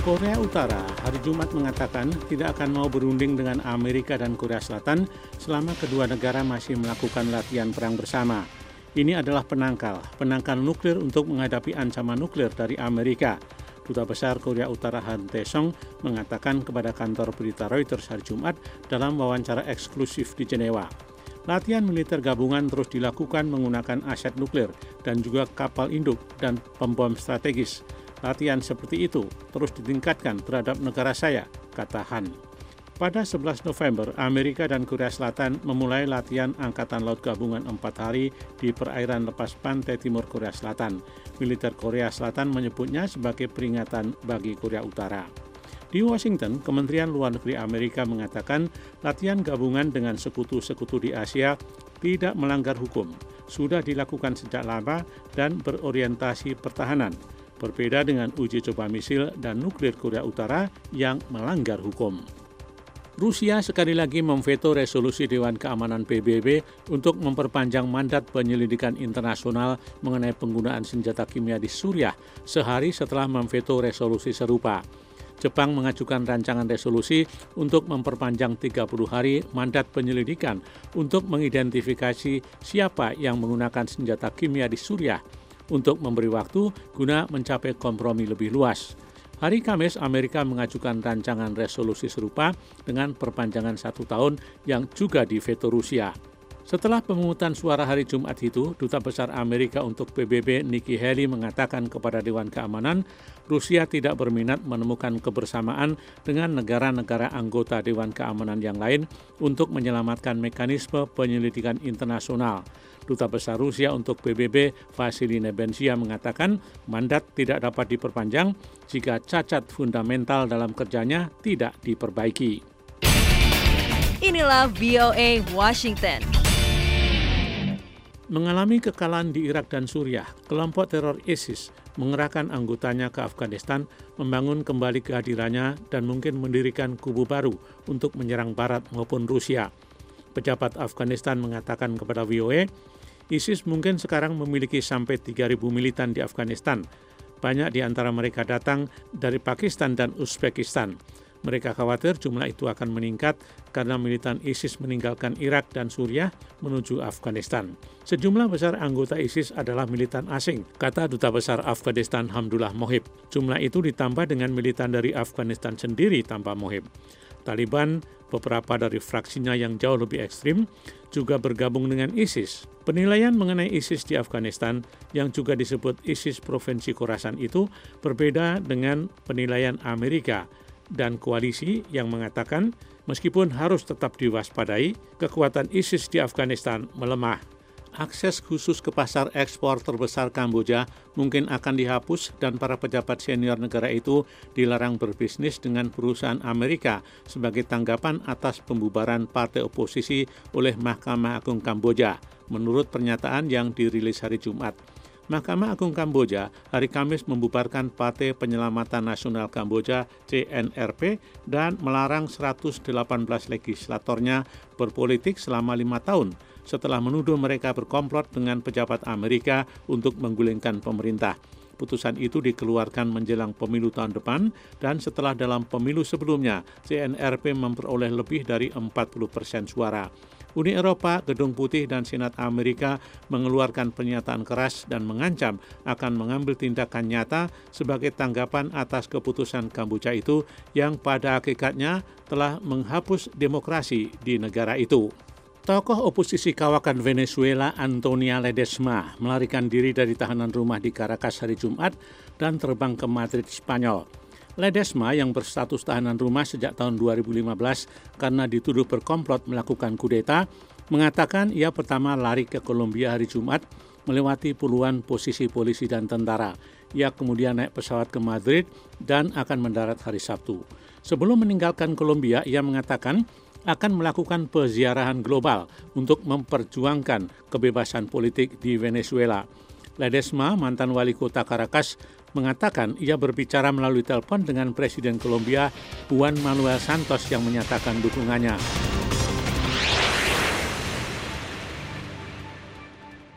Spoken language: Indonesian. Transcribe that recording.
Korea Utara hari Jumat mengatakan tidak akan mau berunding dengan Amerika dan Korea Selatan selama kedua negara masih melakukan latihan perang bersama. Ini adalah penangkal nuklir untuk menghadapi ancaman nuklir dari Amerika. Duta Besar Korea Utara Han Tae-song mengatakan kepada kantor berita Reuters hari Jumat dalam wawancara eksklusif di Jenewa. Latihan militer gabungan terus dilakukan menggunakan aset nuklir dan juga kapal induk dan pembom strategis. Latihan seperti itu terus ditingkatkan terhadap negara saya, kata Han. Pada 11 November, Amerika dan Korea Selatan memulai latihan Angkatan Laut Gabungan 4 hari di perairan lepas pantai timur Korea Selatan. Militer Korea Selatan menyebutnya sebagai peringatan bagi Korea Utara. Di Washington, Kementerian Luar Negeri Amerika mengatakan latihan gabungan dengan sekutu-sekutu di Asia tidak melanggar hukum, sudah dilakukan sejak lama dan berorientasi pertahanan. Berbeda dengan uji coba misil dan nuklir Korea Utara yang melanggar hukum. Rusia sekali lagi memveto resolusi Dewan Keamanan PBB untuk memperpanjang mandat penyelidikan internasional mengenai penggunaan senjata kimia di Suriah sehari setelah memveto resolusi serupa. Jepang mengajukan rancangan resolusi untuk memperpanjang 30 hari mandat penyelidikan untuk mengidentifikasi siapa yang menggunakan senjata kimia di Suriah untuk memberi waktu guna mencapai kompromi lebih luas. Hari Kamis, Amerika mengajukan rancangan resolusi serupa dengan perpanjangan 1 tahun yang juga diveto Rusia. Setelah pemungutan suara hari Jumat itu, Duta Besar Amerika untuk PBB Nikki Haley mengatakan kepada Dewan Keamanan, Rusia tidak berminat menemukan kebersamaan dengan negara-negara anggota Dewan Keamanan yang lain untuk menyelamatkan mekanisme penyelidikan internasional. Duta Besar Rusia untuk PBB Vasily Nebenzia mengatakan mandat tidak dapat diperpanjang jika cacat fundamental dalam kerjanya tidak diperbaiki. Inilah VOA Washington. Mengalami kekalahan di Irak dan Suriah, kelompok teror ISIS mengerahkan anggotanya ke Afghanistan, membangun kembali kehadirannya dan mungkin mendirikan kubu baru untuk menyerang Barat maupun Rusia. Pejabat Afghanistan mengatakan kepada VOA, ISIS mungkin sekarang memiliki sampai 3.000 militan di Afghanistan. Banyak di antara mereka datang dari Pakistan dan Uzbekistan. Mereka khawatir jumlah itu akan meningkat karena militan ISIS meninggalkan Irak dan Suriah menuju Afghanistan. Sejumlah besar anggota ISIS adalah militan asing, kata Duta Besar Afghanistan Hamdullah Mohib. Jumlah itu ditambah dengan militan dari Afghanistan sendiri tanpa Mohib. Taliban, beberapa dari fraksinya yang jauh lebih ekstrim, juga bergabung dengan ISIS. Penilaian mengenai ISIS di Afghanistan, yang juga disebut ISIS Provinsi Khorasan itu, berbeda dengan penilaian Amerika dan koalisi yang mengatakan meskipun harus tetap diwaspadai, kekuatan ISIS di Afghanistan melemah. Akses khusus ke pasar ekspor terbesar Kamboja mungkin akan dihapus dan para pejabat senior negara itu dilarang berbisnis dengan perusahaan Amerika sebagai tanggapan atas pembubaran partai oposisi oleh Mahkamah Agung Kamboja, menurut pernyataan yang dirilis hari Jumat. Mahkamah Agung Kamboja hari Kamis membubarkan Partai Penyelamatan Nasional Kamboja CNRP dan melarang 118 legislatornya berpolitik selama 5 tahun setelah menuduh mereka berkomplot dengan pejabat Amerika untuk menggulingkan pemerintah. Putusan itu dikeluarkan menjelang pemilu tahun depan dan setelah dalam pemilu sebelumnya CNRP memperoleh lebih dari 40% suara. Uni Eropa, Gedung Putih, dan Senat Amerika mengeluarkan pernyataan keras dan mengancam akan mengambil tindakan nyata sebagai tanggapan atas keputusan Kamboja itu yang pada hakikatnya telah menghapus demokrasi di negara itu. Tokoh oposisi kawakan Venezuela Antonia Ledesma melarikan diri dari tahanan rumah di Caracas hari Jumat dan terbang ke Madrid, Spanyol. Ledesma yang berstatus tahanan rumah sejak tahun 2015 karena dituduh berkomplot melakukan kudeta, mengatakan ia pertama lari ke Kolombia hari Jumat melewati puluhan posisi polisi dan tentara. Ia kemudian naik pesawat ke Madrid dan akan mendarat hari Sabtu. Sebelum meninggalkan Kolombia, ia mengatakan akan melakukan peziarahan global untuk memperjuangkan kebebasan politik di Venezuela. Ledesma, mantan wali kota Caracas, mengatakan ia berbicara melalui telepon dengan Presiden Kolombia Juan Manuel Santos yang menyatakan dukungannya.